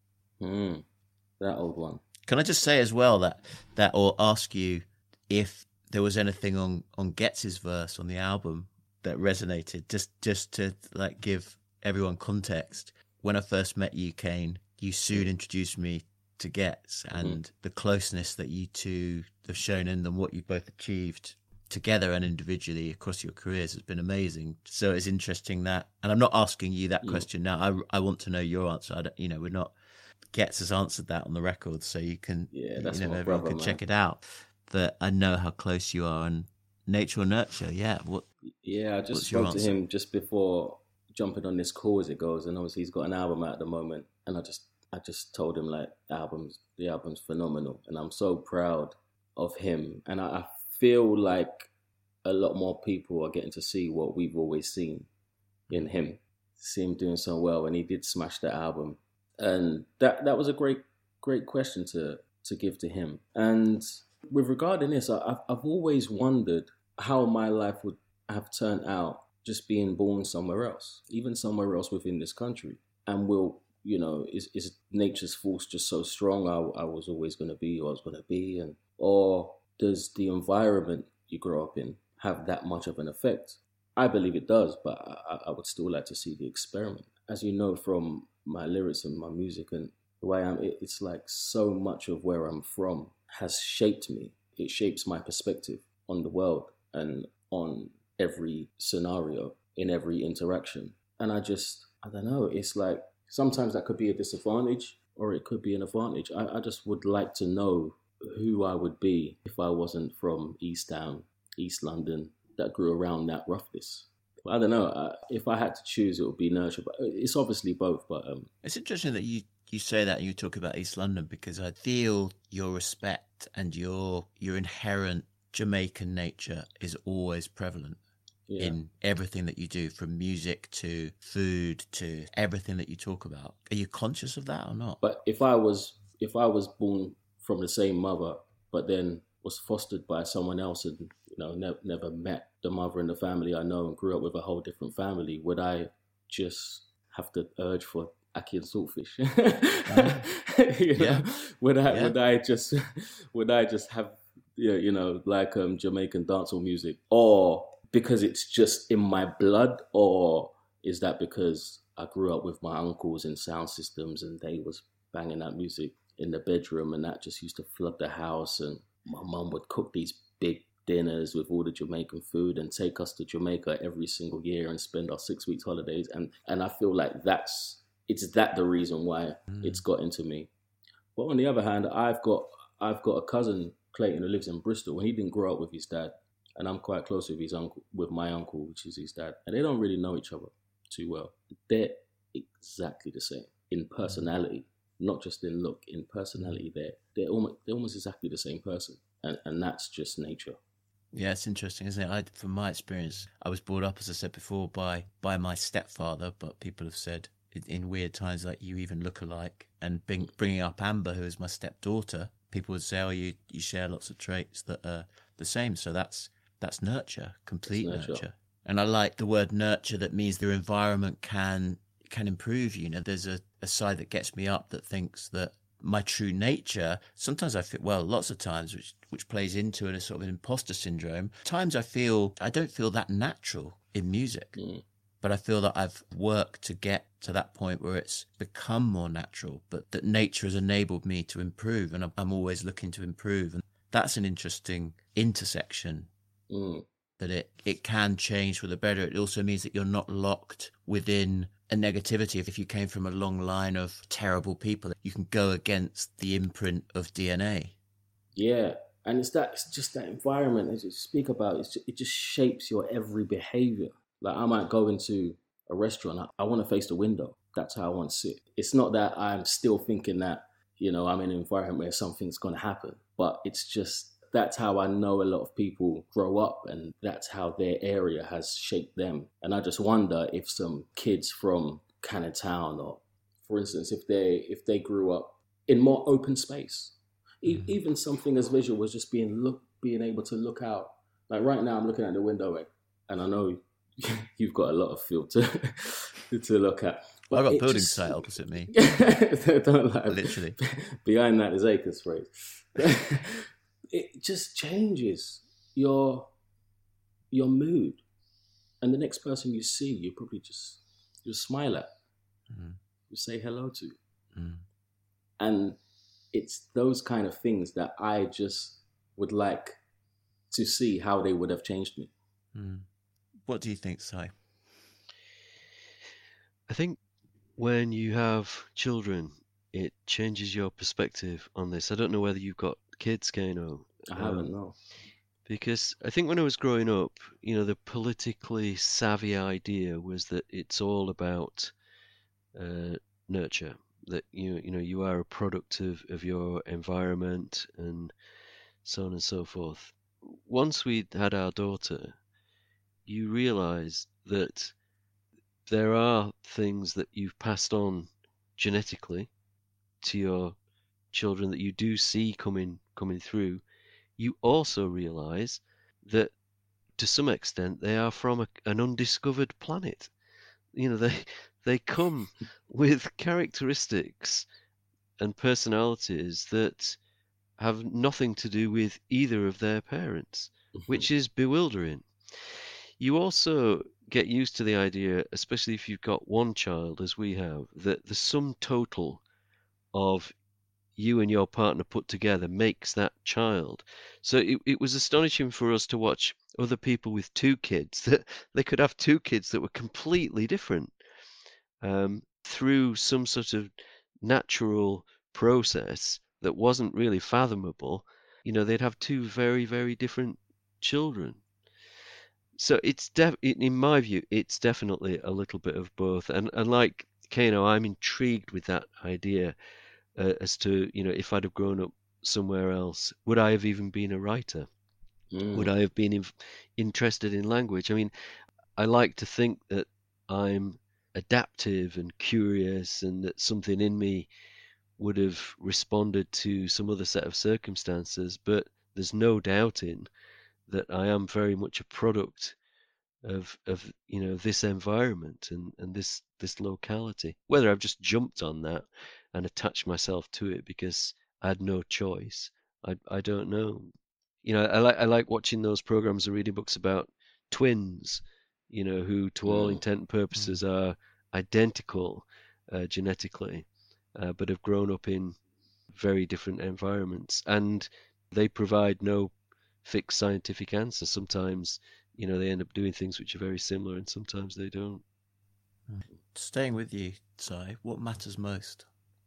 Mm, that old one.
Can I just say as well that, that or ask you if there was anything on, on Getz's verse on the album that resonated, just, just to like give everyone context. When I first met you, Kane, you soon introduced me to Getz, and mm. the closeness that you two have shown in them, what you both achieved together and individually across your careers has been amazing. So it's interesting that, and I'm not asking you that question now. I, I want to know your answer. I don't, you know, we're not, Getz has answered that on the record, so you can,
yeah, that's
you know,
my
everyone
brother,
can
man.
check it out. But I know how close you are, and nature or nurture, yeah. What?
Yeah, I just
what's your
spoke to
answer?
him just before jumping on this call as it goes, and obviously he's got an album out at the moment, and I just, I just told him like, albums, the album's phenomenal, and I'm so proud of him, and I, I feel like a lot more people are getting to see what we've always seen in him. See him doing so well, and he did smash that album. And that that was a great, great question to to give to him. And with regarding this, I, I've, I've always wondered how my life would have turned out just being born somewhere else, even somewhere else within this country. And will, you know, is, is nature's force just so strong I, I was always going to be who I was going to be? And or does the environment you grow up in have that much of an effect? I believe it does, but I, I would still like to see the experiment. As you know from my lyrics and my music and the way I'm, it, it's like so much of where I'm from has shaped me. It shapes my perspective on the world and on every scenario, in every interaction. And I just, I don't know, it's like sometimes that could be a disadvantage or it could be an advantage. I, I just would like to know who I would be if I wasn't from East Town, East London, that grew around that roughness. I don't know. Uh, if I had to choose, it would be nurture. But it's obviously both. But um,
it's interesting that you, you say that and you talk about East London, because I feel your respect and your your inherent Jamaican nature is always prevalent yeah. in everything that you do, from music to food to everything that you talk about. Are you conscious of that or not?
But if I was if I was born from the same mother, but then was fostered by someone else and you know ne- never met the mother in the family I know and grew up with a whole different family, would I just have to urge for ackee and saltfish? Mm. you know? Yeah. Would I yeah. would I just would I just have you know like um, Jamaican dancehall music, or because it's just in my blood, or is that because I grew up with my uncles in sound systems and they was banging that music in the bedroom and that just used to flood the house, and my mum would cook these big dinners with all the Jamaican food and take us to Jamaica every single year and spend our six weeks holidays. And, and I feel like that's, it's that the reason why mm. it's got into me. But on the other hand, I've got, I've got a cousin, Clayton, who lives in Bristol, and he didn't grow up with his dad. And I'm quite close with his uncle, with my uncle, which is his dad. And they don't really know each other too well. They're exactly the same in personality, not just in look, in personality. They're, they're almost, they're almost exactly the same person. And, and that's just nature.
Yeah, it's interesting, isn't it? I, from my experience, I was brought up, as I said before, by by my stepfather, but people have said in, in weird times like you even look alike. And bring, bringing up Amber, who is my stepdaughter, people would say, oh, you, you share lots of traits that are the same. So that's that's nurture, complete
nurture.
nurture. And I like the word nurture. That means the environment can can improve you. You know, there's a, a side that gets me up that thinks that my true nature, sometimes I feel, well, lots of times, which which plays into a sort of an imposter syndrome. Times I feel, I don't feel that natural in music,
Mm.
but I feel that I've worked to get to that point where it's become more natural, but that nature has enabled me to improve, and I'm, I'm always looking to improve. And that's an interesting intersection.
Mm.
That it, it can change for the better. It also means that you're not locked within a negativity. If you came from a long line of terrible people, you can go against the imprint of D N A.
Yeah, and it's that it's just that environment as you speak about. It's just, it just shapes your every behavior. Like I might go into a restaurant. I, I want to face the window. That's how I want to sit. It's not that I'm still thinking that, you know, I'm in an environment where something's going to happen, but it's just that's how I know a lot of people grow up, and that's how their area has shaped them. And I just wonder if some kids from Canada Town, or for instance, if they if they grew up in more open space, e- even something as visual as just being look being able to look out. Like right now, I'm looking at the window, and I know you've got a lot of field to to look at.
But I've got a building
just,
site opposite me.
Don't lie.
Literally.
Behind that is acres phrase. It just changes your your mood, and the next person you see, you probably just you smile at, mm. you say hello to, mm. and it's those kind of things that I just would like to see how they would have changed me.
Mm. What do you think, Si?
I think when you have children, it changes your perspective on this. I don't know whether you've got kids, Kano.
I haven't, um, no.
Because I think when I was growing up, you know, the politically savvy idea was that it's all about uh, nurture. That you you know you are a product of, of your environment and so on and so forth. Once we had our daughter, you realise that there are things that you've passed on genetically to your children that you do see coming coming through. You also realise that to some extent they are from a, an undiscovered planet. You know, they they come with characteristics and personalities that have nothing to do with either of their parents, which is bewildering. You also get used to the idea, especially if you've got one child, as we have, that the sum total of you and your partner put together makes that child. So it, it was astonishing for us to watch other people with two kids, that they could have two kids that were completely different um, through some sort of natural process that wasn't really fathomable. You know, they'd have two very, very different children. So it's def- in my view, it's definitely a little bit of both. And, and like Kano, I'm intrigued with that idea. Uh, as to, you know, if I'd have grown up somewhere else, would I have even been a writer? Mm. Would I have been in, interested in language? I mean, I like to think that I'm adaptive and curious, and that something in me would have responded to some other set of circumstances, but there's no doubting that I am very much a product of, of you know, this environment and, and this, this locality. Whether I've just jumped on that and attached myself to it because I had no choice, I I don't know. You know, I like I like watching those programs and reading books about twins, you know, who to all mm. intent and purposes mm. are identical uh, genetically, uh, but have grown up in very different environments, and they provide no fixed scientific answer. Sometimes, you know, they end up doing things which are very similar, and sometimes they don't.
Staying with you, Si, what matters most?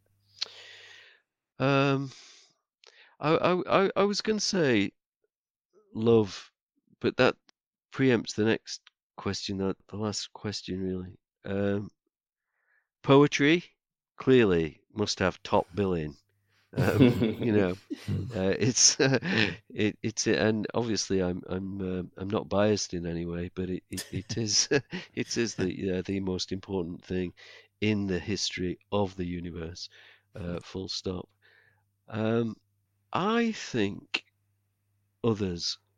Um, I I I was going to say love, but that preempts the next question, the, the last question really. Um, poetry clearly must have top billing. Um, you know, uh, it's uh, it, it's and obviously I'm I'm uh, I'm not biased in any way, but it it, it is it is the uh, the most important thing in the history of the universe. Uh, full stop. Um, I think others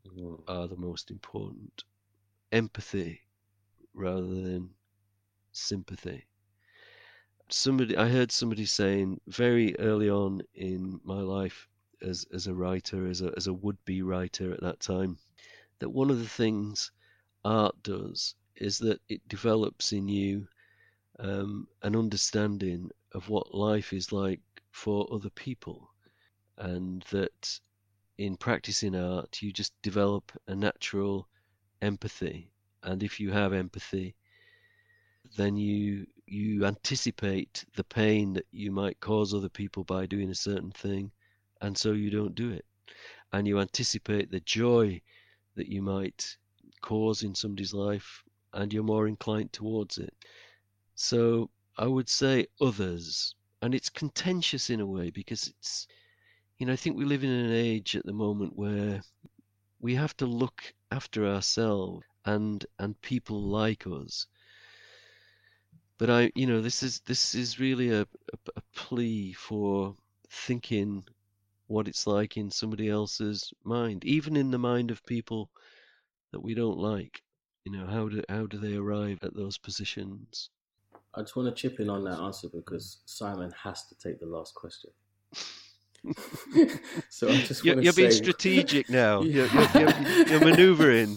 Mm.
are the most important. Empathy rather than sympathy. Somebody, I heard somebody saying very early on in my life as as a writer, as a as a would-be writer at that time, that one of the things art does is that it develops in you um, an understanding of what life is like for other people, and that in practicing art you just develop a natural empathy, and if you have empathy, then you you anticipate the pain that you might cause other people by doing a certain thing, and so you don't do it, and you anticipate the joy that you might cause in somebody's life, and you're more inclined towards it. So I would say others, and it's contentious in a way because it's, you know, I think we live in an age at the moment where we have to look after ourselves and and people like us. But I, you know, this is this is really a, a, a plea for thinking what it's like in somebody else's mind, even in the mind of people that we don't like. You know, how do how do they arrive at those positions?
I just want to chip in on that answer because Simon has to take the last question. So I just
You're,
want to
you're
say,
being strategic now. You're, you're, you're, you're manoeuvring.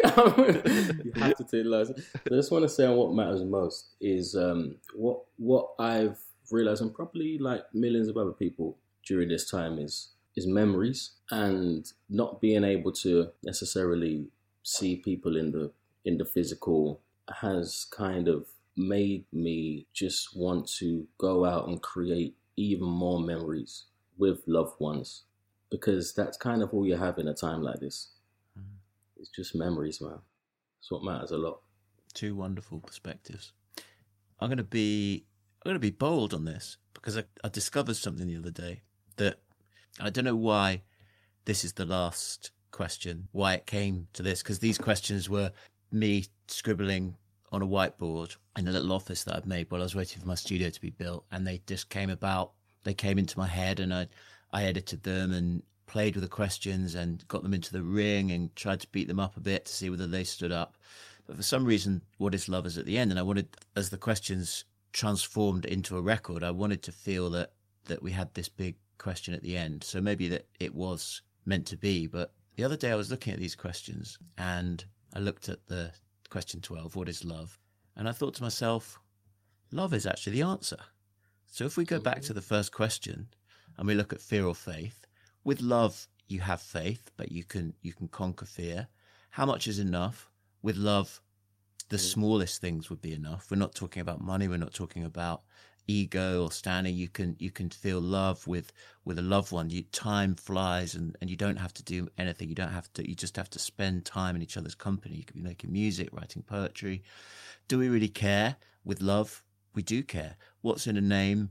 You have to take the last. So I just want to say on what matters most is um, what what I've realized, and probably like millions of other people during this time, is is memories, and not being able to necessarily see people in the in the physical has kind of made me just want to go out and create even more memories with loved ones, because that's kind of all you have in a time like this. Mm. It's just memories, man. That's what matters a lot.
Two wonderful perspectives. I'm going to be I'm going to be bold on this because I, I discovered something the other day that I don't know why this is the last question, why it came to this, because these questions were me scribbling on a whiteboard in a little office that I'd made while I was waiting for my studio to be built, and they just came about. They came into my head, and I I edited them and played with the questions and got them into the ring and tried to beat them up a bit to see whether they stood up. But for some reason, what is love is at the end, and I wanted, as the questions transformed into a record, I wanted to feel that that we had this big question at the end. So maybe that it was meant to be. But the other day I was looking at these questions, and I looked at the question twelve, what is love? And I thought to myself, love is actually the answer. So if we go back to the first question and we look at fear or faith, with love you have faith, but you can you can conquer fear. How much is enough? With love, the smallest things would be enough. We're not talking about money. We're not talking about ego or standing. You can you can feel love with with a loved one. You, time flies, and, and you don't have to do anything. You don't have to. You just have to spend time in each other's company. You could be making music, writing poetry. Do we really care? With love, we do care. What's in a name?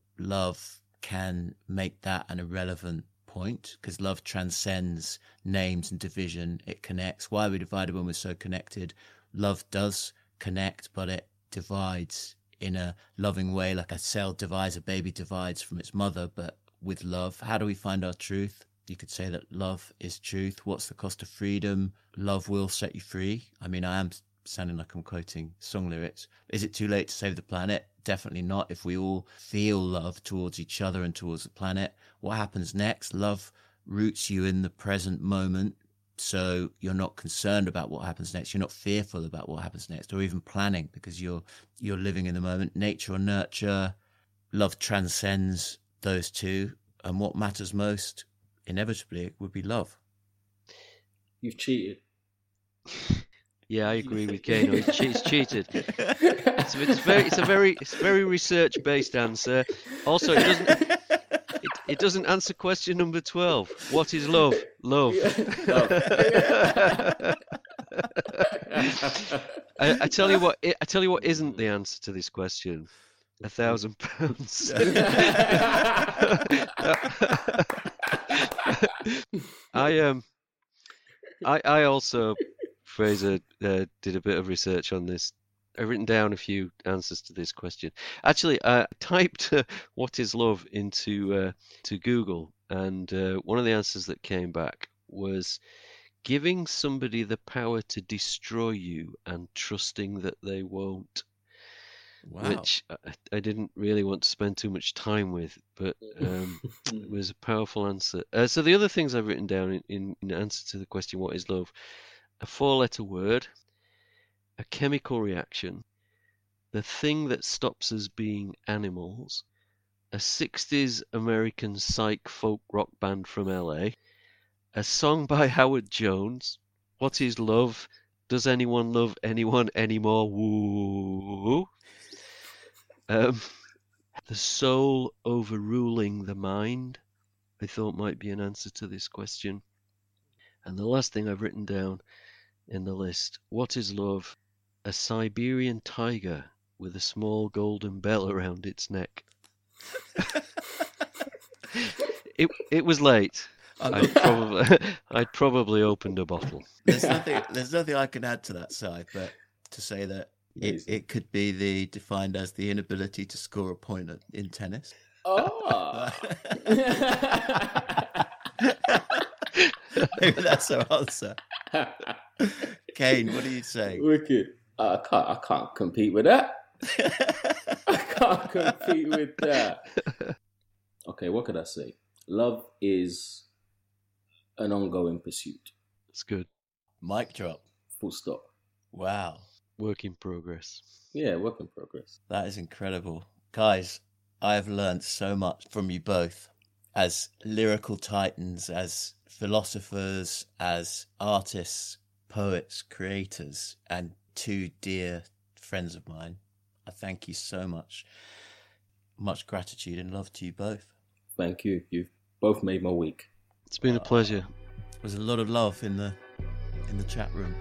Love can make that an irrelevant point, because love transcends names and division. It connects. Why are we divided when we're so connected? Love does connect, but it divides in a loving way, like a cell divides, a baby divides from its mother. But with love, how do we find our truth? You could say that love is truth. What's the cost of freedom? Love will set you free. I mean, I am sounding like I'm quoting song lyrics. Is it too late to save the planet? Definitely not. If we all feel love towards each other and towards the planet, what happens next? Love roots you in the present moment, so you're not concerned about what happens next. You're not fearful about what happens next, or even planning, because you're you're living in the moment. Nature or nurture, love transcends those two, and what matters most, inevitably, would be love.
You've cheated.
Yeah, I agree with Kano. He's, che- he's cheated. It's, it's very, it's a very, it's a very research-based answer. Also, it doesn't, it, it doesn't answer question number twelve. What is love? Love.
Yeah,
I, I tell you what. I tell you what isn't the answer to this question. A thousand pounds. I um, I I also. Fraser uh, did a bit of research on this. I've written down a few answers to this question. Actually, I typed uh, "what is love" into uh, to Google, and uh, one of the answers that came back was giving somebody the power to destroy you and trusting that they won't.
Wow.
Which I, I didn't really want to spend too much time with, but um, it was a powerful answer. Uh, so the other things I've written down in, in, in answer to the question, what is love? A four-letter word, a chemical reaction, the thing that stops us being animals, a sixties American psych folk rock band from L A, a song by Howard Jones, what is love? Does anyone love anyone anymore? Woo! Um, the soul overruling the mind, I thought might be an answer to this question. And the last thing I've written down in the list, what is love? A Siberian tiger with a small golden bell around its neck. it it was late. I'd probably I'd probably opened a bottle.
There's nothing. There's nothing I can add to that side, but to say that it, it could be the defined as the inability to score a point at, in tennis.
Oh.
Maybe that's our answer. Kane, what do you say?
Wicked. Uh, I can't. I can't compete with that. I can't compete with that. Okay, what could I say? Love is an ongoing pursuit.
It's good.
Mic drop.
Full stop.
Wow.
Work in progress.
Yeah, work in progress.
That is incredible. Guys, I have learned so much from you both as lyrical titans, as philosophers, as artists, poets, creators, and two dear friends of mine. I thank you so much. Much gratitude and love to you both.
Thank you. You've both made my week.
It's been a pleasure.
There's a lot of love in the in the chat room.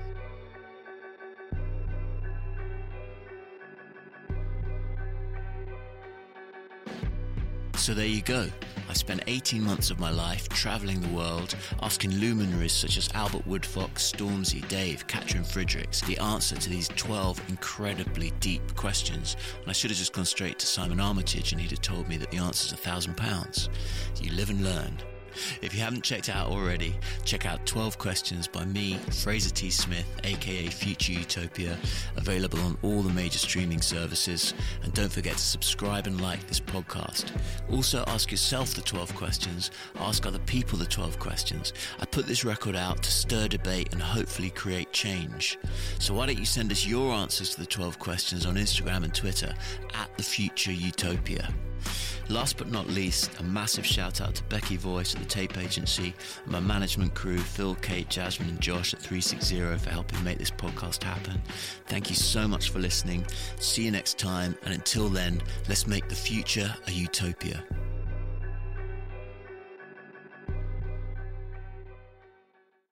So there you go. I spent eighteen months of my life travelling the world, asking luminaries such as Albert Woodfox, Stormzy, Dave, Katrin Fredericks the answer to these twelve incredibly deep questions. And I should have just gone straight to Simon Armitage and he'd have told me that the answer's a thousand pounds. You live and learn. If you haven't checked it out already, check out twelve Questions by me, Fraser T. Smith, aka Future Utopia, available on all the major streaming services. And don't forget to subscribe and like this podcast. Also ask yourself the twelve questions, ask other people the twelve questions. I put this record out to stir debate and hopefully create change. So why don't you send us your answers to the twelve questions on Instagram and Twitter at The Future Utopia. Last but not least, a massive shout out to Becky Voice at the Tape Agency and my management crew, Phil, Kate, Jasmine and Josh at three sixty for helping make this podcast happen. Thank you so much for listening. See you next time, and until then, let's make the future a utopia.